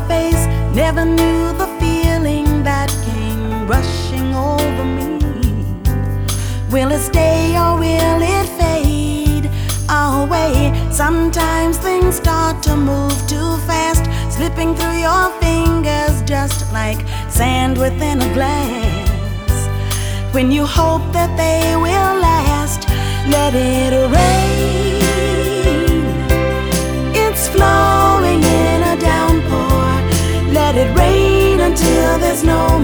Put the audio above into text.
face, never knew the feeling that came rushing over me. Will it stay or will it fade away? Sometimes things start to move too fast, slipping through your fingers just like sand within a glass. When you hope that they will last, let it rain. It's flowing in a downpour. Let it rain until there's no